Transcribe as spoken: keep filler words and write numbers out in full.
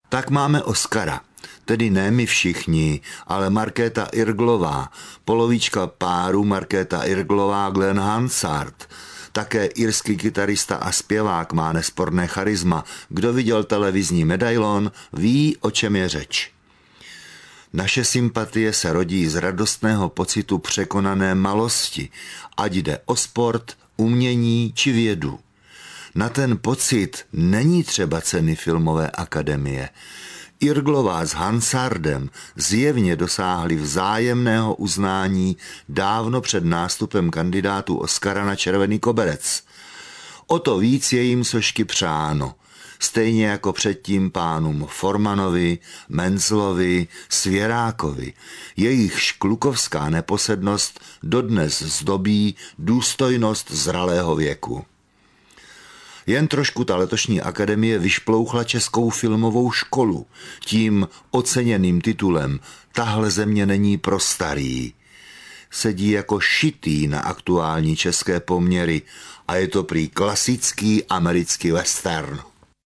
Tak máme Oscara. Tedy ne my všichni, ale Markéta Irglová, polovička páru Markéta Irglová Glen Hansard. Také irský kytarista a zpěvák má nesporné charisma. Kdo viděl televizní medailon, ví, o čem je řeč. Naše sympatie se rodí z radostného pocitu překonané malosti, ať jde o sport, umění či vědu. Na ten pocit není třeba ceny filmové akademie. Irglová s Hansardem zjevně dosáhli vzájemného uznání dávno před nástupem kandidátů Oscara na Červený koberec. O to víc je jim sošky přáno, stejně jako předtím pánům Formanovi, Menzlovi, Svěrákovi. Jejich klukovská neposednost dodnes zdobí důstojnost zralého věku. Jen trošku ta letošní akademie vyšplouchla českou filmovou školu tím oceněným titulem Tahle země není pro starý. Sedí jako šitý na aktuální české poměry a je to prý klasický americký western.